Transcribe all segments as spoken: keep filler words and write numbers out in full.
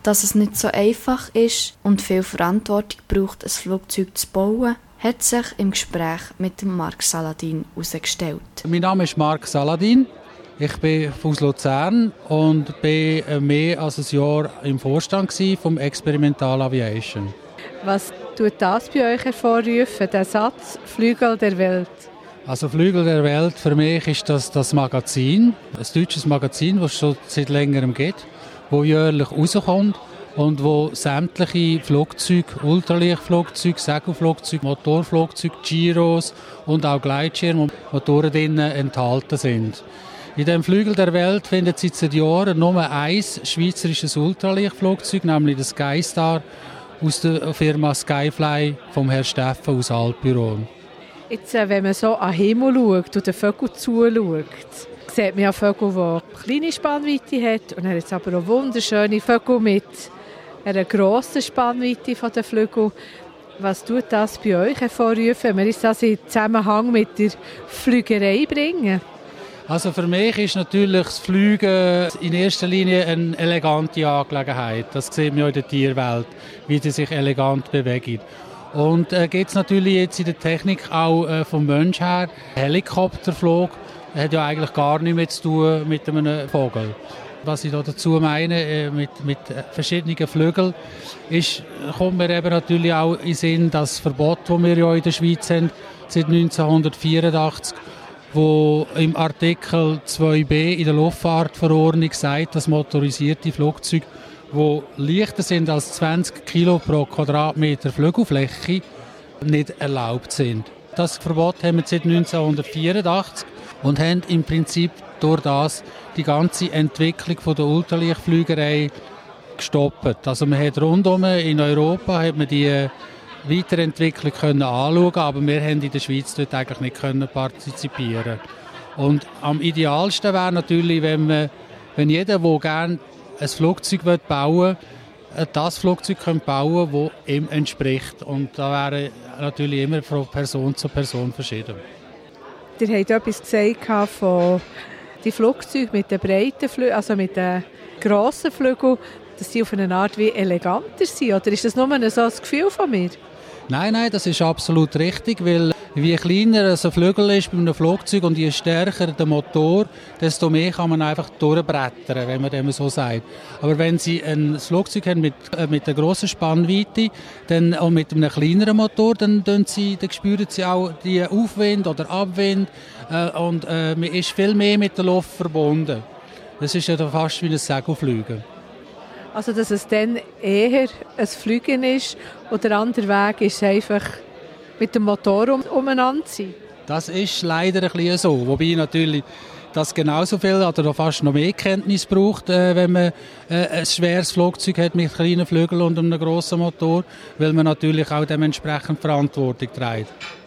Dass es nicht so einfach ist und viel Verantwortung braucht, ein Flugzeug zu bauen, hat sich im Gespräch mit dem Marc Saladin herausgestellt. Mein Name ist Marc Saladin. Ich bin aus Luzern und bin mehr als ein Jahr im Vorstand vom Experimental Aviation. Was tut das bei euch hervorrufen, der Satz «Flügel der Welt»? Also «Flügel der Welt» für mich ist das, das Magazin, ein deutsches Magazin, das es schon seit längerem gibt, das jährlich rauskommt und wo sämtliche Flugzeuge, Ultraleichtflugzeuge, Segelflugzeuge, Motorflugzeuge, Giros und auch Gleitschirmmotoren drin enthalten sind. In dem Flügel der Welt findet sich seit Jahren nur ein schweizerisches Ultraleichtflugzeug, nämlich das Skystar aus der Firma Skyfly vom Herrn Steffen aus Altbüron. Jetzt, wenn man so an den Himmel schaut und den Vögeln zuschaut, sieht man ja Vögel, die eine kleine Spannweite haben und dann jetzt aber auch wunderschöne Vögel mit einer grossen Spannweite von den Flügeln. Was tut das bei euch hervorrufen, wenn wir das in Zusammenhang mit der Flügerei bringen? Also für mich ist natürlich das Fliegen in erster Linie eine elegante Angelegenheit. Das sieht man ja in der Tierwelt, wie sie sich elegant bewegen. Und äh, geht es natürlich jetzt in der Technik auch äh, vom Mensch her. Helikopterflug hat ja eigentlich gar nichts mehr zu tun mit einem Vogel. Was ich da dazu meine, äh, mit, mit verschiedenen Flügeln, ist, kommt mir eben natürlich auch in den Sinn, das Verbot, das wir ja in der Schweiz haben, seit neunzehnhundertvierundachtzig, wo im Artikel zwei b in der Luftfahrtverordnung sagt, dass motorisierte Flugzeuge, die leichter sind als zwanzig Kilo pro Quadratmeter Flügelfläche, nicht erlaubt sind. Das Verbot haben wir seit neunzehnhundertvierundachtzig und haben im Prinzip durch das die ganze Entwicklung von der Ultraleichtflügerei gestoppt. Also man hat rundum in Europa hat man die Weiterentwicklung können anschauen, aber wir haben in der Schweiz dort eigentlich nicht können partizipieren. Und am idealsten wäre natürlich, wenn, man, wenn jeder, der gerne ein Flugzeug bauen will, das Flugzeug bauen kann, das ihm entspricht. Und da wäre natürlich immer von Person zu Person verschieden. Ihr habt etwas gesagt von den Flugzeugen mit den breiten Flügeln, also mit den grossen Flügeln, dass sie auf eine Art wie eleganter sind. Oder ist das nur so ein Gefühl von mir? Nein, nein, das ist absolut richtig, weil je kleiner ein Flügel ist bei einem Flugzeug und je stärker der Motor, desto mehr kann man einfach durchbrettern, wenn man dem so sagt. Aber wenn Sie ein Flugzeug haben mit, äh, mit einer grossen Spannweite dann, und mit einem kleineren Motor, dann, dann, Sie, dann spüren Sie auch die Aufwind oder Abwind äh, und äh, man ist viel mehr mit der Luft verbunden. Das ist ja fast wie ein Segelfliegen. Also, dass es dann eher ein Fliegen ist und der andere Weg ist einfach mit dem Motor um, umeinander sein? Das ist leider ein bisschen so. Wobei natürlich das genauso viel oder fast noch mehr Kenntnis braucht, äh, wenn man äh, ein schweres Flugzeug hat mit kleinen Flügeln und einem grossen Motor, weil man natürlich auch dementsprechend Verantwortung trägt.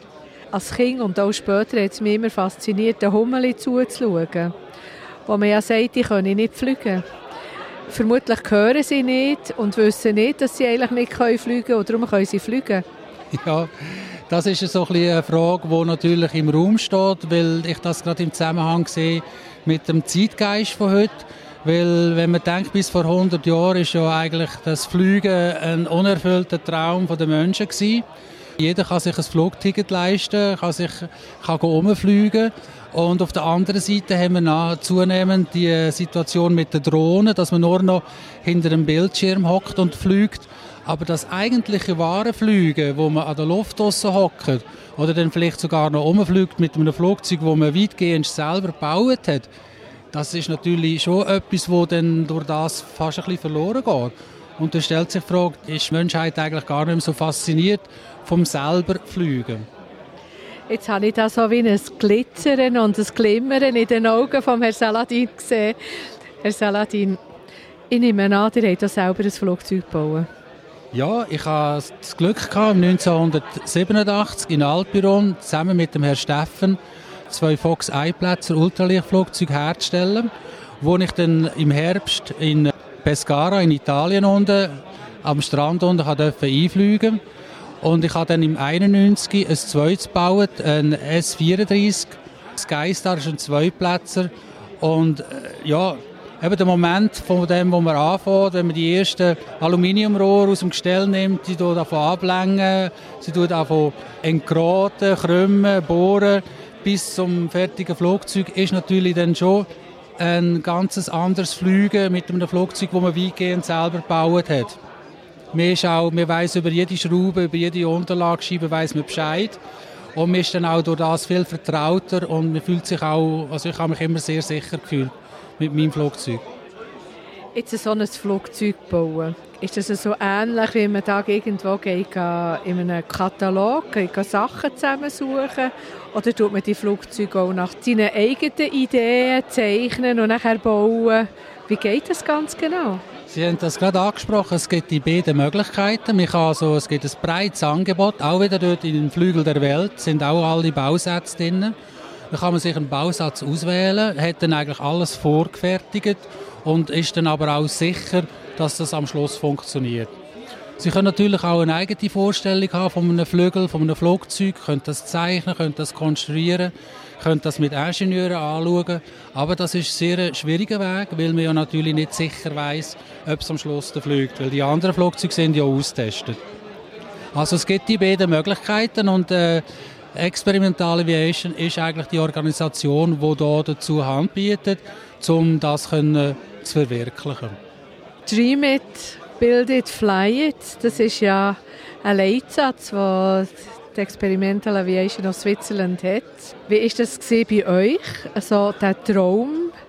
Als Kind und auch später hat es mich immer fasziniert, den Hummeln zuzuschauen, wo man ja sagt, die können nicht fliegen. Vermutlich hören sie nicht und wissen nicht, dass sie eigentlich nicht fliegen können und darum können sie fliegen. Ja, das ist so ein bisschen eine Frage, die natürlich im Raum steht, weil ich das gerade im Zusammenhang sehe mit dem Zeitgeist von heute. Weil, wenn man denkt, bis vor hundert Jahren ist ja eigentlich das Fliegen ein unerfüllter Traum der Menschen gewesen. Jeder kann sich ein Flugticket leisten, kann sich kann rumfliegen. Und auf der anderen Seite haben wir zunehmend die Situation mit den Drohnen, dass man nur noch hinter einem Bildschirm hockt und fliegt. Aber das eigentliche wahre Fliegen, wo man an der Luft draussen hockt oder dann vielleicht sogar noch rumfliegt mit einem Flugzeug, das man weitgehend selber gebaut hat, das ist natürlich schon etwas, das dann durch das fast ein bisschen verloren geht. Und da stellt sich die Frage, ist die Menschheit eigentlich gar nicht mehr so fasziniert vom selber Fliegen? Jetzt habe ich da so wie ein Glitzern und ein Glimmern in den Augen von Herrn Saladin gesehen. Herr Saladin, ich nehme an, ihr habt selber ein Flugzeug gebaut. Ja, ich hatte das Glück gehabt, neunzehnhundertsiebenundachtzig in Altbüron zusammen mit dem Herrn Steffen zwei Fox-Einplätzer Ultraleichtflugzeuge herzustellen, wo ich dann im Herbst in Pescara in Italien unten, am Strand unten durfte einfliegen. Und ich habe dann im einundneunzig ein zweites gebaut, ein S vierunddreißig. Skystar ist ein Zweiplätzer. Und äh, ja, eben der Moment von dem, wo man anfängt, wenn man die ersten Aluminiumrohre aus dem Gestell nimmt, die davon ablängen, sie tut davon entgraten, krümmen, bohren, bis zum fertigen Flugzeug, ist natürlich dann schon ein ganz anderes Fliegen mit einem Flugzeug, das man weitgehend selber gebaut hat. Man, ist auch, man weiss über jede Schraube, über jede Unterlagescheibe weiss man Bescheid. Und man ist dann auch durch das viel vertrauter und man fühlt sich auch, also ich habe mich immer sehr sicher gefühlt mit meinem Flugzeug. Jetzt so ein Flugzeug bauen, ist das so ähnlich, wie man da irgendwo geht, in einem Katalog geht, Sachen zusammensuchen? Oder tut man die Flugzeuge auch nach seinen eigenen Ideen zeichnen und nachher bauen? Wie geht das ganz genau? Sie haben das gerade angesprochen, es gibt die beiden Möglichkeiten. Man kann also, es gibt ein breites Angebot, auch wieder dort in den Flügeln der Welt sind auch alle Bausätze drin. Da kann man sich einen Bausatz auswählen, hat dann eigentlich alles vorgefertigt und ist dann aber auch sicher, dass das am Schluss funktioniert. Sie können natürlich auch eine eigene Vorstellung haben von einem Flügel, von einem Flugzeug, können das zeichnen, können das konstruieren, können das mit Ingenieuren anschauen. Aber das ist ein sehr schwieriger Weg, weil man ja natürlich nicht sicher weiss, ob es am Schluss fliegt, weil die anderen Flugzeuge sind ja austestet. Also es gibt die beiden Möglichkeiten und äh, Experimental Aviation ist eigentlich die Organisation, die hier dazu Hand bietet, um das können, zu verwirklichen. Dream it, build it, fly it, das ist ja ein Leitsatz, den die Experimental Aviation of Switzerland hat. Wie war das bei euch, also der Traum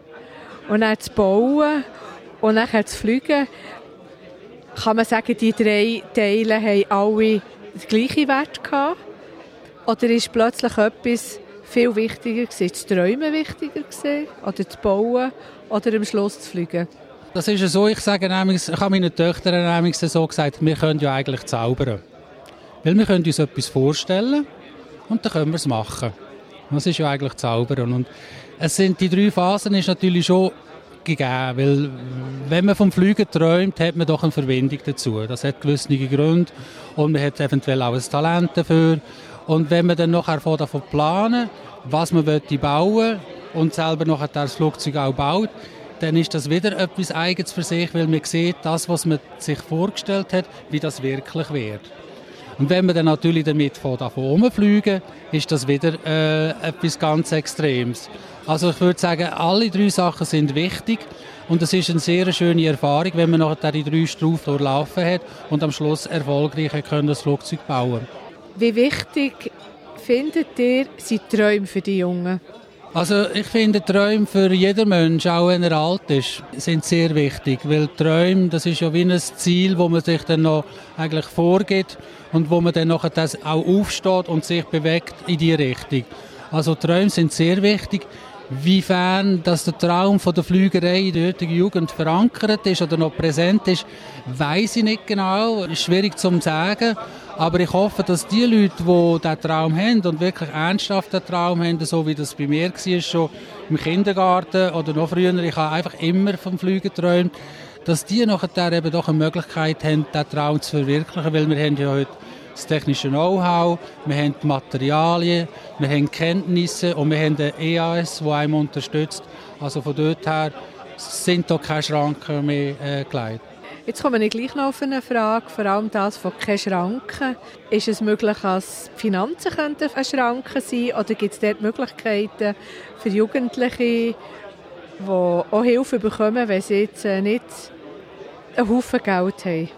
und dann zu bauen und nachher zu fliegen? Kann man sagen, die drei Teile haben alle den gleichen Wert gehabt? Oder ist plötzlich etwas viel wichtiger gewesen? Das Träumen wichtiger gewesen? Oder zu bauen? Oder am Schluss zu fliegen? Das ist so, ich sage nämlich, ich habe meinen Töchtern nämlich so gesagt, wir können ja eigentlich zaubern. Weil wir können uns etwas vorstellen und dann können wir es machen. Das ist ja eigentlich zaubern. Und es sind, die drei Phasen ist natürlich schon gegeben, weil wenn man vom Fliegen träumt, hat man doch eine Verbindung dazu. Das hat gewisse Gründe und man hat eventuell auch ein Talent dafür. Und wenn man dann nachher davon planen, was man bauen will und selber nachher das Flugzeug auch baut, dann ist das wieder etwas Eigenes für sich, weil man sieht, das, was man sich vorgestellt hat, wie das wirklich wird. Und wenn man dann natürlich damit von davon rumfliegen, ist das wieder äh, etwas ganz Extremes. Also ich würde sagen, alle drei Sachen sind wichtig und es ist eine sehr schöne Erfahrung, wenn man nachher die drei Stufen durchlaufen hat und am Schluss erfolgreich können das Flugzeug bauen. Wie wichtig findet ihr sind Träume für die Jungen? Also ich finde, Träume für jeden Mensch, auch wenn er alt ist, sind sehr wichtig, weil Träume, das ist ja wie ein Ziel, wo man sich dann noch eigentlich vorgibt und wo man dann nachher das auch aufsteht und sich bewegt in die Richtung. Also Träume sind sehr wichtig. Wiefern dass der Traum von der Flügerei in der heutigen Jugend verankert ist oder noch präsent ist, weiss ich nicht genau. Ist schwierig zu sagen. Aber ich hoffe, dass die Leute, die diesen Traum haben und wirklich ernsthaft den Traum haben, so wie das bei mir war, schon im Kindergarten oder noch früher, ich habe einfach immer vom Fliegen geträumt, dass die nachher eben doch eine Möglichkeit haben, diesen Traum zu verwirklichen, weil wir haben ja heute das technische Know-how, wir haben die Materialien, wir haben Kenntnisse und wir haben den E A S, der einem unterstützt. Also von dort her sind da keine Schranken mehr äh, gelegt. Jetzt komme ich gleich noch auf eine Frage, vor allem das von keine Schranken. Ist es möglich, dass die Finanzen eine Schranke sein oder gibt es dort Möglichkeiten für Jugendliche, die auch Hilfe bekommen, wenn sie jetzt nicht einen Haufen Geld haben?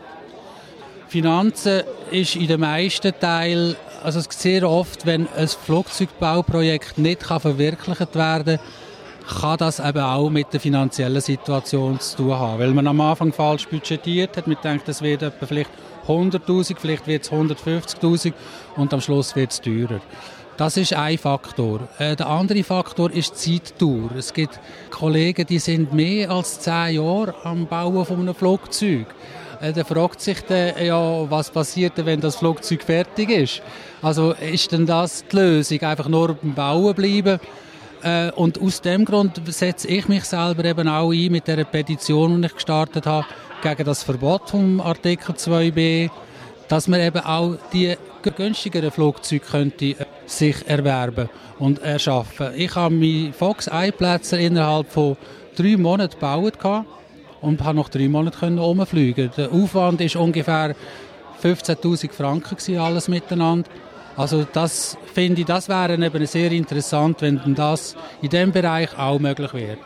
Finanzen ist in den meisten Teilen, also es ist sehr oft, wenn ein Flugzeugbauprojekt nicht verwirklicht werden kann, kann das eben auch mit der finanziellen Situation zu tun haben. Weil man am Anfang falsch budgetiert hat, man denkt, es wird etwa vielleicht hunderttausend, vielleicht wird es hundertfünfzigtausend und am Schluss wird es teurer. Das ist ein Faktor. Äh, der andere Faktor ist die Zeitdauer. Es gibt Kollegen, die sind mehr als zehn Jahre am Bauen von einem Flugzeug. Da fragt sich dann, ja, was passiert, wenn das Flugzeug fertig ist. Also ist denn das die Lösung? Einfach nur beim Bauen bleiben? Äh, und aus dem Grund setze ich mich selber eben auch ein mit der Petition, die ich gestartet habe, gegen das Verbot vom Artikel zwei b, dass man eben auch die günstigeren Flugzeuge könnte sich erwerben und erschaffen. Ich habe meine Fox-Eye-Plätze innerhalb von drei Monaten gebaut und habe noch drei Monate herumfliegen. Der Aufwand war ungefähr fünfzehntausend Franken, alles miteinander. Also das finde ich, das wäre eben sehr interessant, wenn das in diesem Bereich auch möglich wäre.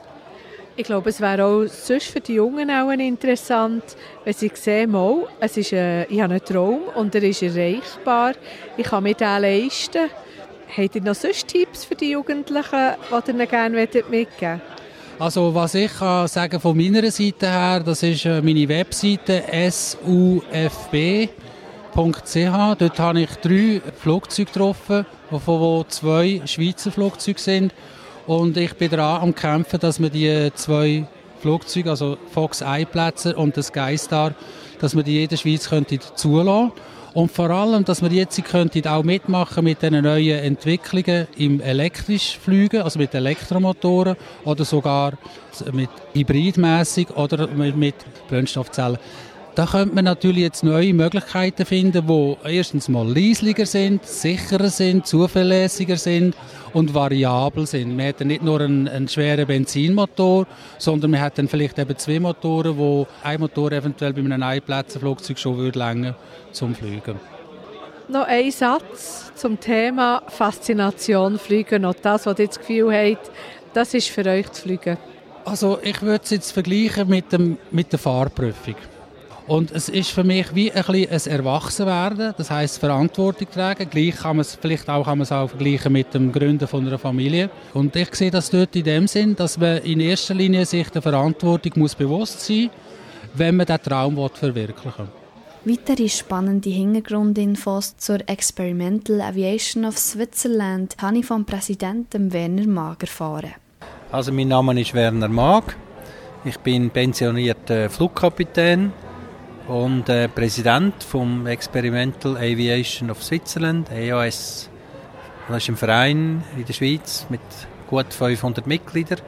Ich glaube, es wäre auch sonst für die Jungen auch interessant, wenn sie sehen, mal, es ist ein, ich habe einen Traum und er ist erreichbar, ich kann mir den leisten. Habt ihr noch sonst Tipps für die Jugendlichen, die ihr ihnen gerne mitgeben wollt? Also was ich kann sagen von meiner Seite her, das ist meine Webseite S U F B Punkt C H. Dort habe ich drei Flugzeuge getroffen, wovon zwei Schweizer Flugzeuge sind. Und ich bin daran am Kämpfen, dass wir die zwei Flugzeuge, also Fox-Eye-Plätze und das Skystar, dass wir die in der Schweiz könnten zulassen. Und vor allem, dass wir jetzt könnten auch mitmachen mit den neuen Entwicklungen im elektrisch Fliegen, also mit Elektromotoren oder sogar mit hybridmäßig oder mit, mit Brennstoffzellen. Da könnte man natürlich jetzt neue Möglichkeiten finden, die erstens mal leislicher sind, sicherer sind, zuverlässiger sind und variabel sind. Man hat nicht nur einen, einen schweren Benzinmotor, sondern man hat dann vielleicht eben zwei Motoren, wo ein Motor eventuell bei einem Einplätzenflugzeug schon würde länger zum Fliegen. Noch ein Satz zum Thema Faszination Fliegen. Und das, was ihr das Gefühl habt, das ist für euch zu fliegen. Also ich würde es jetzt vergleichen mit, dem, mit der Fahrprüfung. Und es ist für mich wie ein bisschen ein Erwachsenwerden, das heisst Verantwortung tragen. Gleich kann man es, vielleicht auch kann man es auch vergleichen mit dem Gründen von einer Familie. Und ich sehe das dort in dem Sinn, dass man in erster Linie sich der Verantwortung muss bewusst sein muss, wenn man diesen Traum verwirklichen will. Weitere spannende Hintergrundinfos zur Experimental Aviation of Switzerland habe ich vom Präsidenten Werner Mag erfahren. Also mein Name ist Werner Mag. Ich bin pensionierter Flugkapitän und äh, Präsident vom Experimental Aviation of Switzerland, E A S. Das ist ein Verein in der Schweiz mit gut fünfhundert Mitgliedern.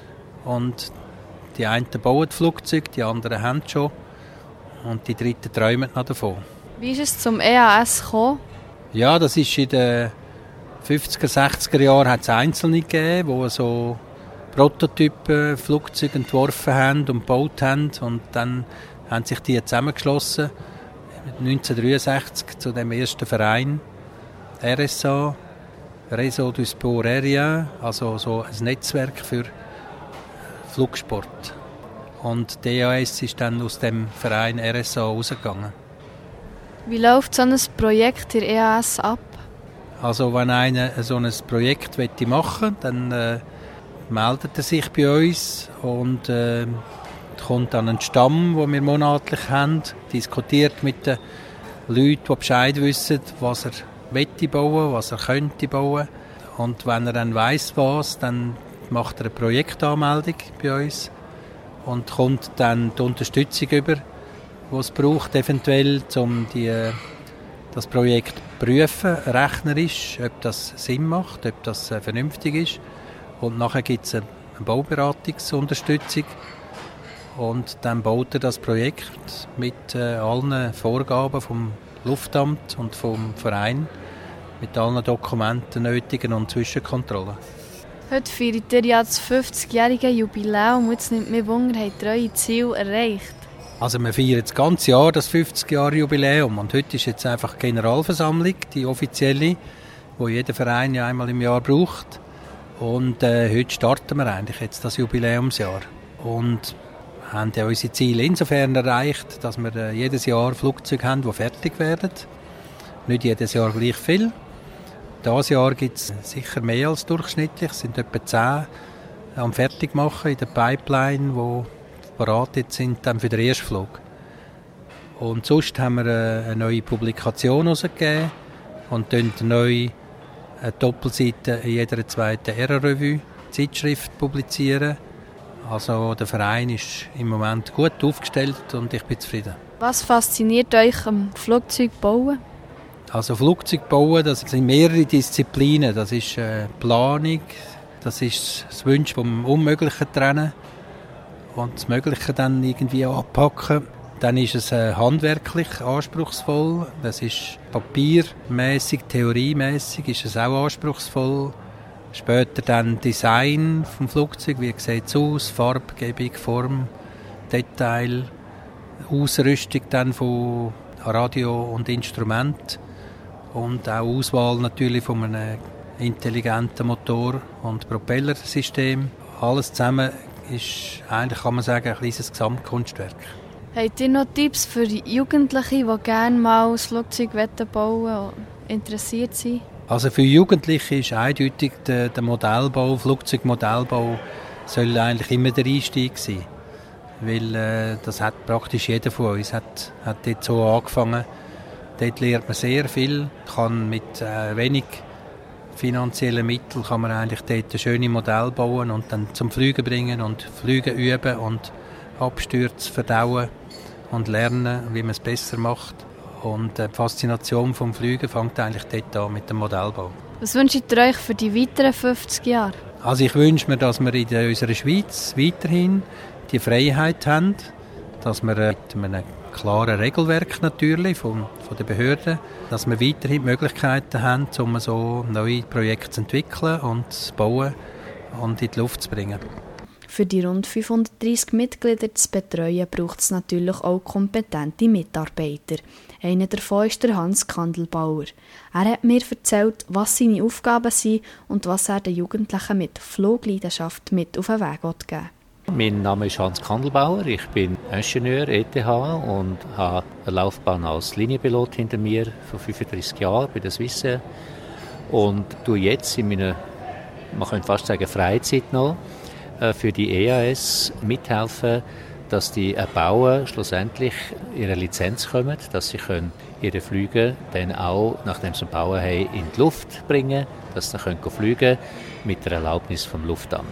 Und die einen bauen Flugzeuge, die anderen haben schon. Und die dritten träumen noch davon. Wie ist es zum E A S gekommen? Ja, das ist in den fünfziger, sechziger Jahren hat es Einzelne gegeben, die so Prototypen Flugzeuge entworfen haben und gebaut haben. Und dann haben sich die zusammengeschlossen, neunzehnhundertdreiundsechzig, zu dem ersten Verein, R S A, Réseau du Sport Aérien, also so ein Netzwerk für Flugsport. Und D A S ist dann aus dem Verein R S A rausgegangen. Wie läuft so ein Projekt in der E A S ab? Also wenn einer so ein Projekt machen möchte, dann äh, meldet er sich bei uns und äh, kommt an einen Stamm, den wir monatlich haben, diskutiert mit den Leuten, die Bescheid wissen, was er möchte bauen, was er könnte bauen. Und wenn er dann weiss, was, dann macht er eine Projektanmeldung bei uns und kommt dann die Unterstützung über, die es braucht, eventuell, um die, das Projekt zu prüfen, rechnerisch, ob das Sinn macht, ob das vernünftig ist. Und nachher gibt es eine Bauberatungsunterstützung. Und dann baut er das Projekt mit äh, allen Vorgaben vom Luftamt und vom Verein, mit allen Dokumenten nötigen und Zwischenkontrollen. Heute feiert ihr ja das fünfzigjährige Jubiläum. Jetzt nimmt mich Wunder, habt ihr eure Ziele erreicht? Also wir feiern das ganze Jahr das fünfzig Jahre Jubiläum. Und heute ist jetzt einfach die Generalversammlung, die offizielle, die jeder Verein ja einmal im Jahr braucht. Und äh, heute starten wir eigentlich jetzt das Jubiläumsjahr. Und haben ja unsere Ziele insofern erreicht, dass wir äh, jedes Jahr Flugzeuge haben, die fertig werden. Nicht jedes Jahr gleich viel. Dieses Jahr gibt es sicher mehr als durchschnittlich. Es sind etwa zehn am Fertigmachen in der Pipeline, die bereit sind dann für den Erstflug. Und sonst haben wir äh, eine neue Publikation herausgegeben und dann neu eine Doppelseite in jeder zweiten Aero-Revue Zeitschrift publizieren. Also der Verein ist im Moment gut aufgestellt und ich bin zufrieden. Was fasziniert euch am Flugzeugbauen? Also Flugzeugbauen, das sind mehrere Disziplinen. Das ist äh, Planung, das ist das Wunsch vom Unmöglichen trennen und das Mögliche dann irgendwie anpacken. Dann ist es äh, handwerklich anspruchsvoll. Das ist papiermäßig, theoriemäßig ist es auch anspruchsvoll. Später dann Design vom Flugzeug, wie sieht es aus, Farbgebung, Form, Detail, Ausrüstung dann von Radio und Instrument und auch Auswahl natürlich von einem intelligenten Motor und Propellersystem. Alles zusammen ist eigentlich, kann man sagen, ein kleines Gesamtkunstwerk. Habt ihr noch Tipps für Jugendliche, die gerne mal ein Flugzeug bauen wollen, interessiert sind? Also für Jugendliche ist eindeutig der, der Modellbau, Flugzeugmodellbau soll eigentlich immer der Einstieg sein. Weil äh, das hat praktisch jeder von uns hat, hat dort so angefangen. Dort lernt man sehr viel, kann mit äh, wenig finanziellen Mitteln kann man eigentlich dort ein schönes Modell bauen und dann zum Fliegen bringen und Fliegen üben und Abstürze verdauen und lernen, wie man es besser macht. Und die Faszination vom Fliegen fängt eigentlich dort an mit dem Modellbau. Was wünscht ihr euch für die weiteren fünfzig Jahre? Also ich wünsche mir, dass wir in unserer Schweiz weiterhin die Freiheit haben, dass wir mit einem klaren Regelwerk natürlich von, von den Behörden, dass wir weiterhin die Möglichkeiten haben, um so neue Projekte zu entwickeln und zu bauen und in die Luft zu bringen. Für die rund fünfhundertdreissig Mitglieder zu betreuen, braucht es natürlich auch kompetente Mitarbeiter. Einer davon ist der Hans Kandelbauer. Er hat mir erzählt, was seine Aufgaben sind und was er den Jugendlichen mit Flugleidenschaft mit auf den Weg geben will. Mein Name ist Hans Kandelbauer, ich bin Ingenieur E T H und habe eine Laufbahn als Linienpilot hinter mir vor fünfunddreissig Jahren bei der Swissair und tue jetzt in meiner, man könnte fast sagen, Freizeit noch für die E A S mithelfen, dass die Bauern schlussendlich ihre Lizenz kommen, dass sie können ihre Flüge dann auch, nachdem sie bauen haben, in die Luft bringen, dass sie können fliegen mit der Erlaubnis vom Luftamt.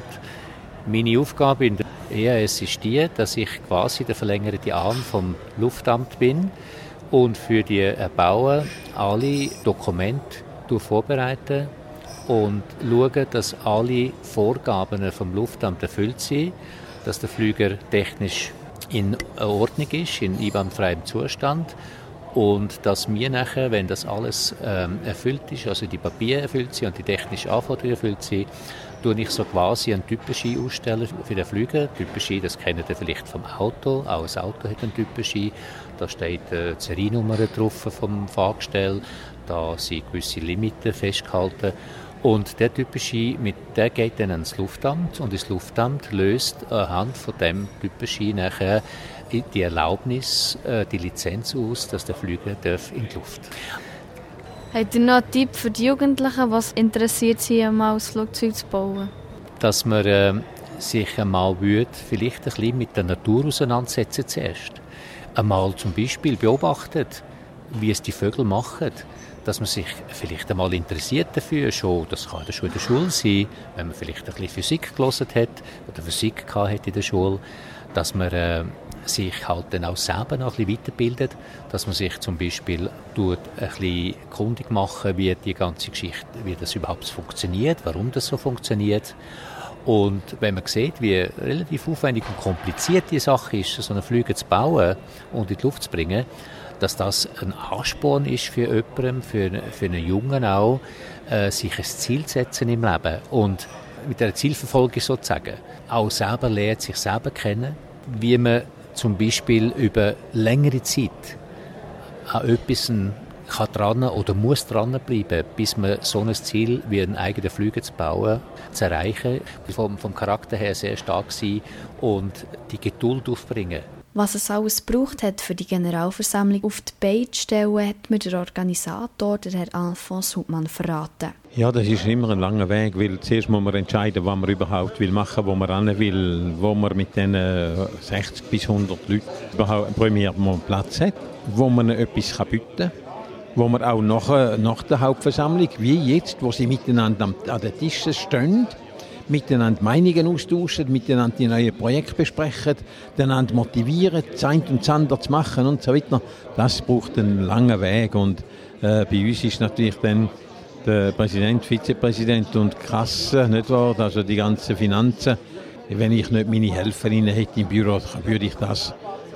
Meine Aufgabe in der E A S ist die, dass ich quasi der verlängerte Arm vom Luftamt bin und für die Bauern alle Dokumente vorbereite und schaue, dass alle Vorgaben vom Luftamt erfüllt sind, dass der Flüger technisch in Ordnung ist, in einwandfreiem Zustand und dass wir nachher, wenn das alles ähm, erfüllt ist, also die Papiere erfüllt sind und die technischen Anforderungen erfüllt sind, tue ich so quasi einen Typenschein ausstellen für den Flüger. Typenschein, das kennt ihr vielleicht vom Auto, auch ein Auto hat einen Typenschein, da steht äh, die Seriennummer drauf vom Fahrgestell, da sind gewisse Limiten festgehalten. Und der Typenschein, mit der geht dann ans Luftamt und das Luftamt löst anhand von dem Typenschein nachher die Erlaubnis, die Lizenz aus, dass der Flüger darf in die Luft. Habt ihr noch einen Tipp für die Jugendlichen, was interessiert sie, einmal ein Flugzeug zu bauen? Dass man äh, sich einmal würde, vielleicht ein bisschen mit der Natur auseinandersetzen zuerst. Einmal zum Beispiel beobachtet, wie es die Vögel machen. Dass man sich vielleicht einmal interessiert dafür, schon, das kann schon in der Schule sein, wenn man vielleicht ein bisschen Physik gelesen hat oder Physik hat in der Schule, dass man äh, sich halt dann auch selber noch ein bisschen weiterbildet, dass man sich zum Beispiel tut, ein bisschen kundig machen, wie die ganze Geschichte, wie das überhaupt funktioniert, warum das so funktioniert. Und wenn man sieht, wie relativ aufwendig und kompliziert die Sache ist, so einen Flüger zu bauen und in die Luft zu bringen, dass das ein Ansporn ist für jemanden, für, für einen Jungen auch, äh, sich ein Ziel zu setzen im Leben. Und mit dieser Zielverfolgung sozusagen auch selber lernt, sich selber kennen, wie man zum Beispiel über längere Zeit an etwas kann dran oder muss dranbleiben, bis man so ein Ziel wie einen eigenen Flüger zu bauen, zu erreichen. Vom, vom Charakter her sehr stark sein und die Geduld aufbringen. Was es alles gebraucht hat, für die Generalversammlung auf die Beine zu stellen, hat mir der Organisator, der Herr Alphonse Hubmann, verraten. Ja, das ist immer ein langer Weg, weil zuerst muss man entscheiden, was man überhaupt will machen, wo man ran will, wo man mit den sechzig bis hundert Leuten überhaupt einen Platz hat, wo man etwas bieten kann, wo man auch nach, nach der Hauptversammlung, wie jetzt, wo sie miteinander an den Tischen stehen, miteinander Meinungen austauschen, miteinander die neuen Projekte besprechen, einander motivieren, das eine und das andere zu machen und so weiter. Das braucht einen langen Weg und äh, bei uns ist natürlich dann der Präsident, Vizepräsident und die Kasse, nicht wahr? Also die ganzen Finanzen. Wenn ich nicht meine Helferinnen hätte im Büro, würde ich das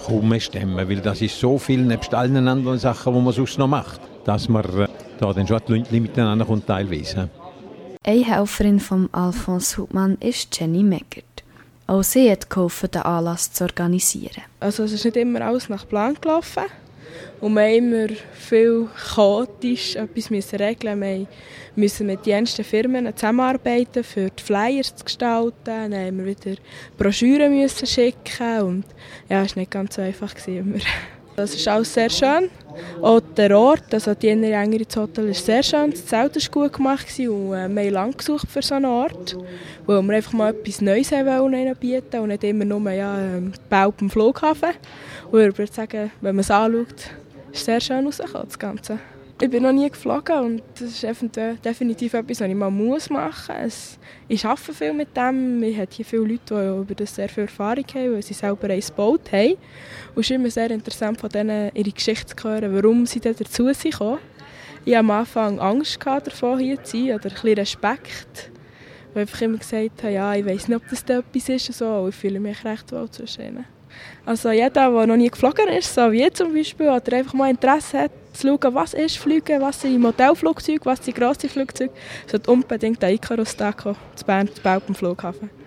kaum mehr stemmen, weil das ist so viel, nebst allen anderen Sachen, die man sonst noch macht, dass man äh, da dann schon die Leute miteinander kommt teilweise. Eine Helferin von Alphonse Hubmann ist Jenny Meckert. Auch sie hat geholfen, den Anlass zu organisieren. Also es ist nicht immer alles nach Plan gelaufen. Und wir haben immer viel chaotisch etwas müssen regeln. Wir mussten mit den ernsten Firmen zusammenarbeiten, für die Flyers zu gestalten. Dann haben wir wieder Broschüren müssen schicken. Und ja, es war nicht ganz so einfach immer. Das ist alles sehr schön. Auch der Ort, also die innere Engere Hotel, ist sehr schön. Das Zelt war gut gemacht und äh, wir haben lange gesucht für so einen Ort, weil wir einfach mal etwas Neues wollen bieten und nicht immer nur ja, ähm, Bau am Flughafen. Und ich würde sagen, wenn man es anschaut, ist es sehr schön rausgekommen, das Ganze. Ich bin noch nie geflogen und das ist definitiv etwas, was ich mal muss machen muss. Ich arbeite viel mit dem. Wir haben hier viele Leute, die über das sehr viel Erfahrung haben, weil sie selber eins gebaut haben. Und es ist immer sehr interessant, von denen ihre Geschichte zu hören, warum sie da dazu sind. Ich hatte am Anfang Angst davon, hier zu sein, oder ein bisschen Respekt. Weil ich einfach immer gesagt habe, ja, ich weiss nicht, ob das da etwas ist. Und so. Und ich fühle mich recht wohl zwischen ihnen. Also jeder, der noch nie geflogen ist, so wie ich zum Beispiel, oder einfach mal Interesse hat, zu schauen, was ist Fliegen, was sind Modellflugzeuge, was sind grosse Flugzeuge, sollte unbedingt den Icarus da kommen, zu Bern, zu Belp am Flughafen.